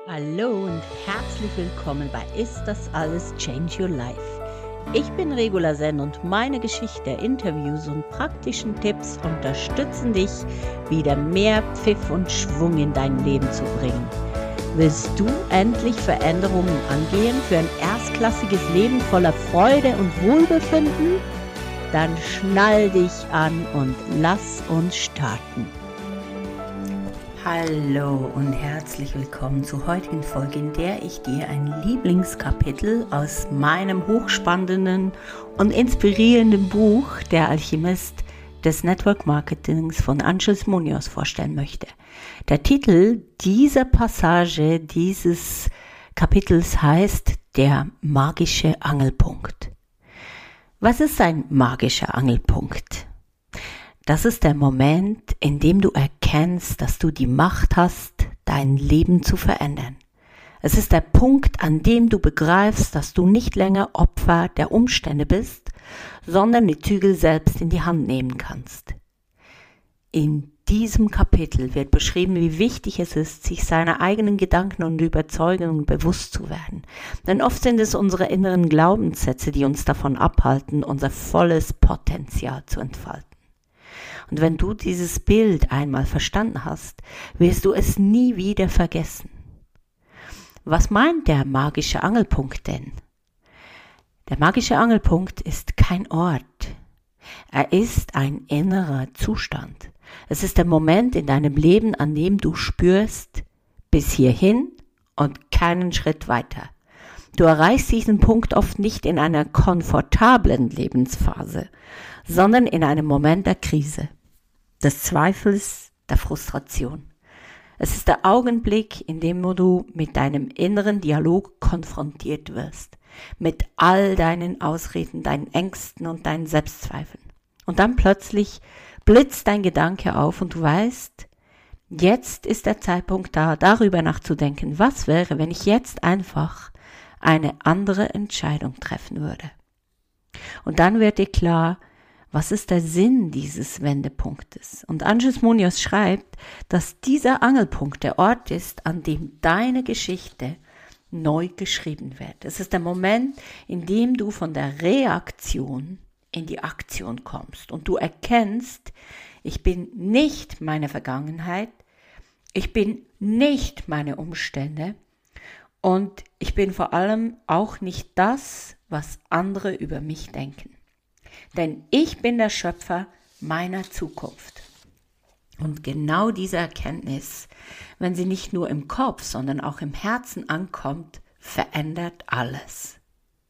Hallo und herzlich willkommen bei Ist das alles Change Your Life? Ich bin Regula Sen und meine Geschichte, Interviews und praktischen Tipps unterstützen dich, wieder mehr Pfiff und Schwung in dein Leben zu bringen. Willst du endlich Veränderungen angehen für ein erstklassiges Leben voller Freude und Wohlbefinden? Dann schnall dich an und lass uns starten. Hallo und herzlich willkommen zur heutigen Folge, in der ich dir ein Lieblingskapitel aus meinem hochspannenden und inspirierenden Buch Der Alchemist des Network Marketings von Ángeles Muñoz vorstellen möchte. Der Titel dieser Passage dieses Kapitels heißt Der magische Angelpunkt. Was ist ein magischer Angelpunkt? Das ist der Moment, in dem du erkennst, dass du die Macht hast, dein Leben zu verändern. Es ist der Punkt, an dem du begreifst, dass du nicht länger Opfer der Umstände bist, sondern die Zügel selbst in die Hand nehmen kannst. In diesem Kapitel wird beschrieben, wie wichtig es ist, sich seiner eigenen Gedanken und Überzeugungen bewusst zu werden. Denn oft sind es unsere inneren Glaubenssätze, die uns davon abhalten, unser volles Potenzial zu entfalten. Und wenn du dieses Bild einmal verstanden hast, wirst du es nie wieder vergessen. Was meint der magische Angelpunkt denn? Der magische Angelpunkt ist kein Ort. Er ist ein innerer Zustand. Es ist der Moment in deinem Leben, an dem du spürst, bis hierhin und keinen Schritt weiter. Du erreichst diesen Punkt oft nicht in einer komfortablen Lebensphase, sondern in einem Moment der Krise, des Zweifels, der Frustration. Es ist der Augenblick, in dem du mit deinem inneren Dialog konfrontiert wirst, mit all deinen Ausreden, deinen Ängsten und deinen Selbstzweifeln. Und dann plötzlich blitzt dein Gedanke auf und du weißt, jetzt ist der Zeitpunkt da, darüber nachzudenken, was wäre, wenn ich jetzt einfach eine andere Entscheidung treffen würde. Und dann wird dir klar, was ist der Sinn dieses Wendepunktes? Und Ángeles Muñoz schreibt, dass dieser Angelpunkt der Ort ist, an dem deine Geschichte neu geschrieben wird. Es ist der Moment, in dem du von der Reaktion in die Aktion kommst und du erkennst, ich bin nicht meine Vergangenheit, ich bin nicht meine Umstände und ich bin vor allem auch nicht das, was andere über mich denken. Denn ich bin der Schöpfer meiner Zukunft. Und genau diese Erkenntnis, wenn sie nicht nur im Kopf, sondern auch im Herzen ankommt, verändert alles.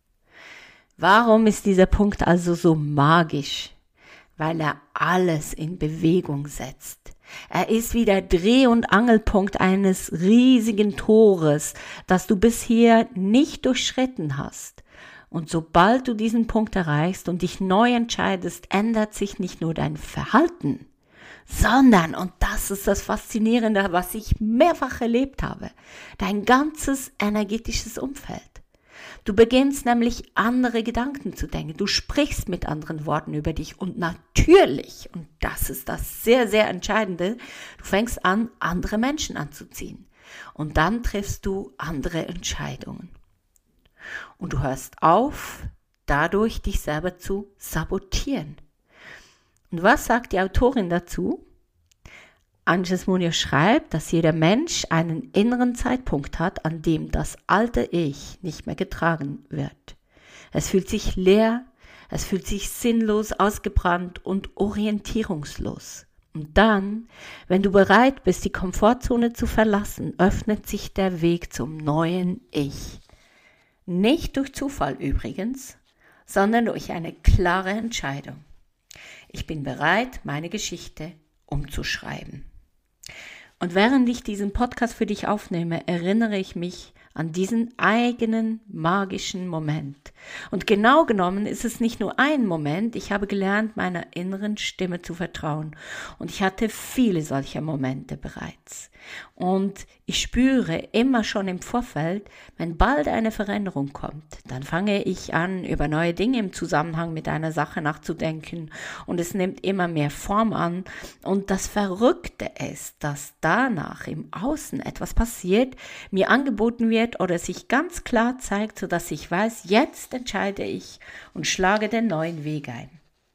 Warum ist dieser Punkt also so magisch? Weil er alles in Bewegung setzt. Er ist wie der Dreh- und Angelpunkt eines riesigen Tores, das du bisher nicht durchschritten hast. Und sobald du diesen Punkt erreichst und dich neu entscheidest, ändert sich nicht nur dein Verhalten, sondern, und das ist das Faszinierende, was ich mehrfach erlebt habe, dein ganzes energetisches Umfeld. Du beginnst nämlich andere Gedanken zu denken, du sprichst mit anderen Worten über dich und natürlich, und das ist das sehr, sehr Entscheidende, du fängst an, andere Menschen anzuziehen und dann triffst du andere Entscheidungen. Und du hörst auf, dadurch dich selber zu sabotieren. Und was sagt die Autorin dazu? Ángeles Muñoz schreibt, dass jeder Mensch einen inneren Zeitpunkt hat, an dem das alte Ich nicht mehr getragen wird. Es fühlt sich leer, es fühlt sich sinnlos, ausgebrannt und orientierungslos. Und dann, wenn du bereit bist, die Komfortzone zu verlassen, öffnet sich der Weg zum neuen Ich. Nicht durch Zufall übrigens, sondern durch eine klare Entscheidung. Ich bin bereit, meine Geschichte umzuschreiben. Und während ich diesen Podcast für dich aufnehme, erinnere ich mich an diesen eigenen magischen Moment. Und genau genommen ist es nicht nur ein Moment, ich habe gelernt, meiner inneren Stimme zu vertrauen. Und ich hatte viele solcher Momente bereits. Und ich spüre immer schon im Vorfeld, wenn bald eine Veränderung kommt, dann fange ich an, über neue Dinge im Zusammenhang mit einer Sache nachzudenken und es nimmt immer mehr Form an. Und das Verrückte ist, dass danach im Außen etwas passiert, mir angeboten wird oder sich ganz klar zeigt, sodass ich weiß, jetzt entscheide ich und schlage den neuen Weg ein.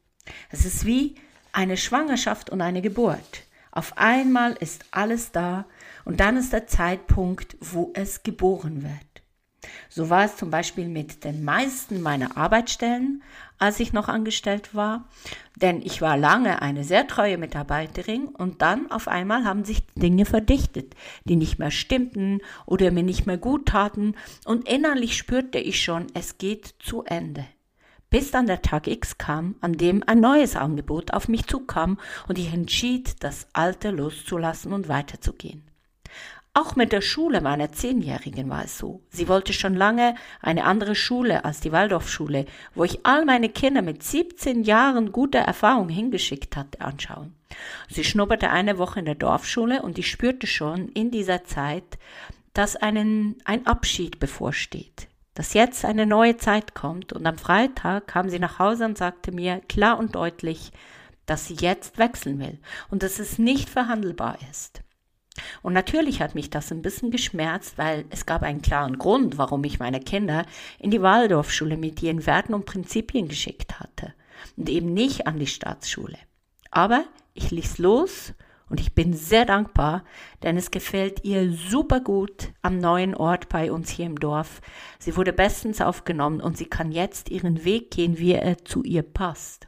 Es ist wie eine Schwangerschaft und eine Geburt. Auf einmal ist alles da und dann ist der Zeitpunkt, wo es geboren wird. So war es zum Beispiel mit den meisten meiner Arbeitsstellen, als ich noch angestellt war, denn ich war lange eine sehr treue Mitarbeiterin und dann auf einmal haben sich Dinge verdichtet, die nicht mehr stimmten oder mir nicht mehr gut taten und innerlich spürte ich schon, es geht zu Ende. Bis dann der Tag X kam, an dem ein neues Angebot auf mich zukam und ich entschied, das Alte loszulassen und weiterzugehen. Auch mit der Schule meiner 10-Jährigen war es so. Sie wollte schon lange eine andere Schule als die Waldorfschule, wo ich all meine Kinder mit 17 Jahren guter Erfahrung hingeschickt hatte, anschauen. Sie schnupperte eine Woche in der Dorfschule und ich spürte schon in dieser Zeit, dass ein Abschied bevorsteht. Dass jetzt eine neue Zeit kommt und am Freitag kam sie nach Hause und sagte mir klar und deutlich, dass sie jetzt wechseln will und dass es nicht verhandelbar ist. Und natürlich hat mich das ein bisschen geschmerzt, weil es gab einen klaren Grund, warum ich meine Kinder in die Waldorfschule mit ihren Werten und Prinzipien geschickt hatte und eben nicht an die Staatsschule. Aber ich ließ los und ich bin sehr dankbar, denn es gefällt ihr super gut am neuen Ort bei uns hier im Dorf. Sie wurde bestens aufgenommen und sie kann jetzt ihren Weg gehen, wie er zu ihr passt.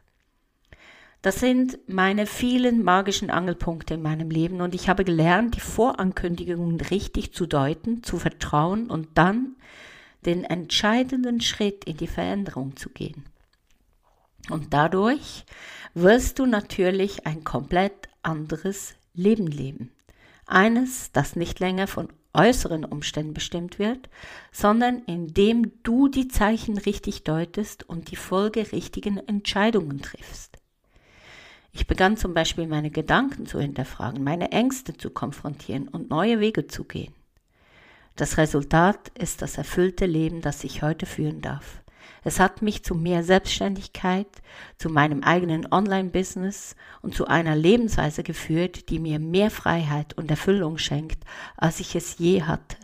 Das sind meine vielen magischen Angelpunkte in meinem Leben und ich habe gelernt, die Vorankündigungen richtig zu deuten, zu vertrauen und dann den entscheidenden Schritt in die Veränderung zu gehen. Und dadurch wirst du natürlich ein komplett anderes Leben leben. Eines, das nicht länger von äußeren Umständen bestimmt wird, sondern indem du die Zeichen richtig deutest und die folgerichtigen Entscheidungen triffst. Ich begann zum Beispiel meine Gedanken zu hinterfragen, meine Ängste zu konfrontieren und neue Wege zu gehen. Das Resultat ist das erfüllte Leben, das ich heute führen darf. Es hat mich zu mehr Selbstständigkeit, zu meinem eigenen Online-Business und zu einer Lebensweise geführt, die mir mehr Freiheit und Erfüllung schenkt, als ich es je hatte.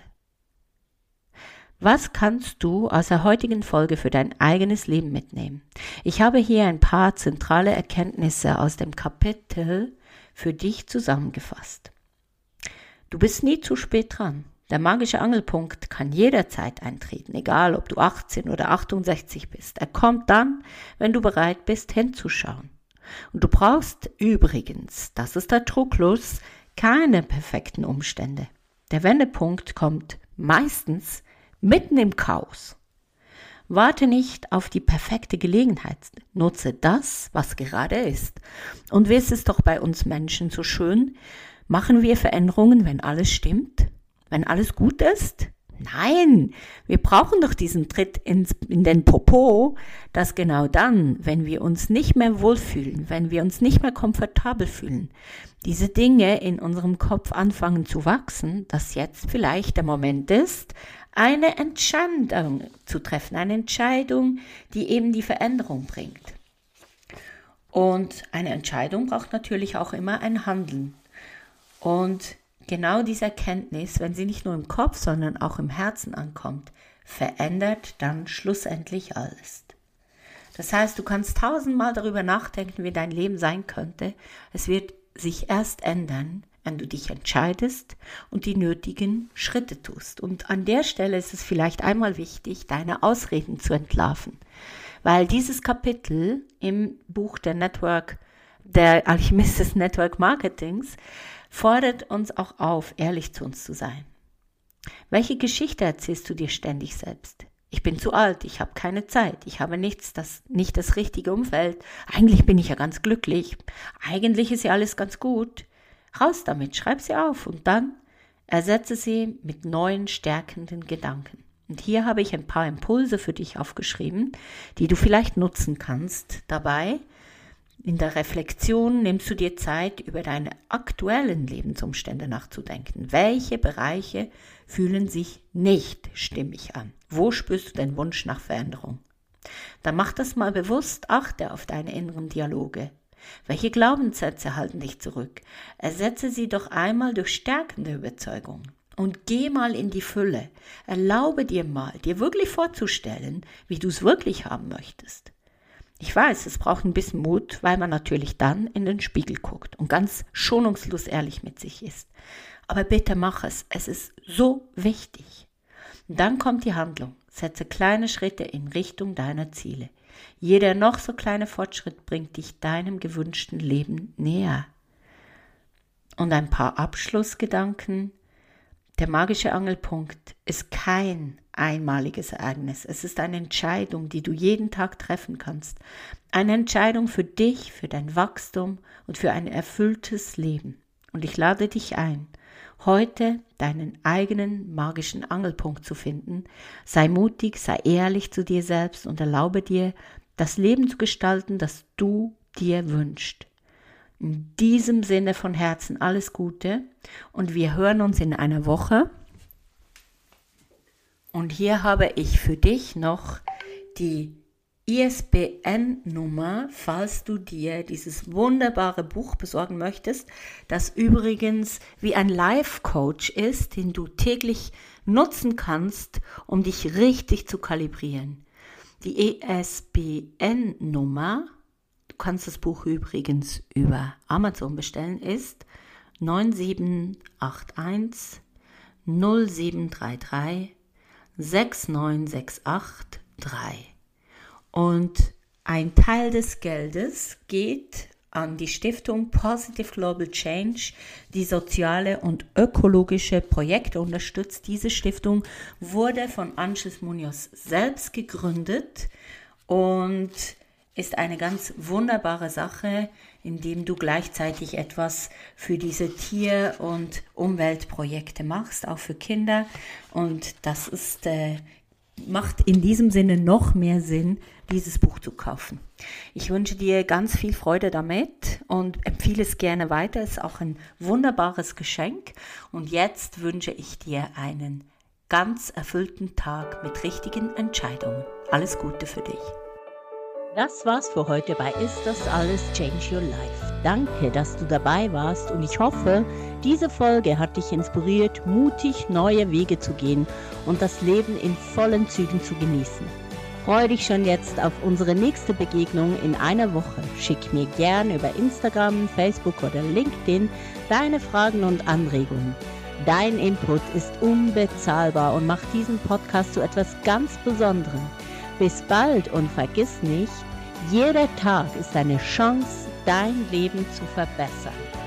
Was kannst du aus der heutigen Folge für dein eigenes Leben mitnehmen? Ich habe hier ein paar zentrale Erkenntnisse aus dem Kapitel für dich zusammengefasst. Du bist nie zu spät dran. Der magische Angelpunkt kann jederzeit eintreten, egal ob du 18 oder 68 bist. Er kommt dann, wenn du bereit bist, hinzuschauen. Und du brauchst übrigens, das ist der Trugschluss, keine perfekten Umstände. Der Wendepunkt kommt meistens mitten im Chaos. Warte nicht auf die perfekte Gelegenheit. Nutze das, was gerade ist. Und wie ist es doch bei uns Menschen so schön? Machen wir Veränderungen, wenn alles stimmt? Wenn alles gut ist? Nein, wir brauchen doch diesen Tritt in den Popo, dass genau dann, wenn wir uns nicht mehr wohlfühlen, wenn wir uns nicht mehr komfortabel fühlen, diese Dinge in unserem Kopf anfangen zu wachsen, dass jetzt vielleicht der Moment ist, eine Entscheidung zu treffen, eine Entscheidung, die eben die Veränderung bringt. Und eine Entscheidung braucht natürlich auch immer ein Handeln. Und genau diese Erkenntnis, wenn sie nicht nur im Kopf, sondern auch im Herzen ankommt, verändert dann schlussendlich alles. Das heißt, du kannst 1000-mal darüber nachdenken, wie dein Leben sein könnte. Es wird sich erst ändern, wenn du dich entscheidest und die nötigen Schritte tust. Und an der Stelle ist es vielleicht einmal wichtig, deine Ausreden zu entlarven. Weil dieses Kapitel im Buch der Alchemist des Network Marketings fordert uns auch auf, ehrlich zu uns zu sein. Welche Geschichte erzählst du dir ständig selbst? Ich bin zu alt, ich habe keine Zeit, ich habe nicht das richtige Umfeld, eigentlich bin ich ja ganz glücklich, eigentlich ist ja alles ganz gut. Raus damit, schreib sie auf und dann Ersetze sie mit neuen, stärkenden Gedanken. Und hier habe ich ein paar Impulse für dich aufgeschrieben, die du vielleicht nutzen kannst. Dabei, in der Reflexion, nimmst du dir Zeit, über deine aktuellen Lebensumstände nachzudenken. Welche Bereiche fühlen sich nicht stimmig an? Wo spürst du den Wunsch nach Veränderung? Dann mach das mal bewusst, achte auf deine inneren Dialoge. Welche Glaubenssätze halten dich zurück? Ersetze sie doch einmal durch stärkende Überzeugungen. Und geh mal in die Fülle. Erlaube dir mal, dir wirklich vorzustellen, wie du es wirklich haben möchtest. Ich weiß, es braucht ein bisschen Mut, weil man natürlich dann in den Spiegel guckt und ganz schonungslos ehrlich mit sich ist. Aber bitte mach es. Es ist so wichtig. Und dann kommt die Handlung. Setze kleine Schritte in Richtung deiner Ziele. Jeder noch so kleine Fortschritt bringt dich deinem gewünschten Leben näher. Und ein paar Abschlussgedanken. Der magische Angelpunkt ist kein einmaliges Ereignis. Es ist eine Entscheidung, die du jeden Tag treffen kannst. Eine Entscheidung für dich, für dein Wachstum und für ein erfülltes Leben. Und ich lade dich ein, heute deinen eigenen magischen Angelpunkt zu finden. Sei mutig, sei ehrlich zu dir selbst und erlaube dir, das Leben zu gestalten, das du dir wünschst. In diesem Sinne von Herzen alles Gute und wir hören uns in einer Woche. Und hier habe ich für dich noch die ISBN-Nummer, falls du dir dieses wunderbare Buch besorgen möchtest, das übrigens wie ein Life-Coach ist, den du täglich nutzen kannst, um dich richtig zu kalibrieren. Die ISBN-Nummer, du kannst das Buch übrigens über Amazon bestellen, ist 9781 0733 69683. Und ein Teil des Geldes geht an die Stiftung Positive Global Change, die soziale und ökologische Projekte unterstützt. Diese Stiftung wurde von Anschluss Munoz selbst gegründet und ist eine ganz wunderbare Sache, indem du gleichzeitig etwas für diese Tier- und Umweltprojekte machst, auch für Kinder. Und das ist macht in diesem Sinne noch mehr Sinn, dieses Buch zu kaufen. Ich wünsche dir ganz viel Freude damit und empfehle es gerne weiter. Es ist auch ein wunderbares Geschenk. Und jetzt wünsche ich dir einen ganz erfüllten Tag mit richtigen Entscheidungen. Alles Gute für dich. Das war's für heute bei Ist das alles Change Your Life. Danke, dass du dabei warst und ich hoffe, diese Folge hat dich inspiriert, mutig neue Wege zu gehen und das Leben in vollen Zügen zu genießen. Freue dich schon jetzt auf unsere nächste Begegnung in einer Woche. Schick mir gerne über Instagram, Facebook oder LinkedIn deine Fragen und Anregungen. Dein Input ist unbezahlbar und macht diesen Podcast zu etwas ganz Besonderem. Bis bald und vergiss nicht, jeder Tag ist eine Chance, dein Leben zu verbessern.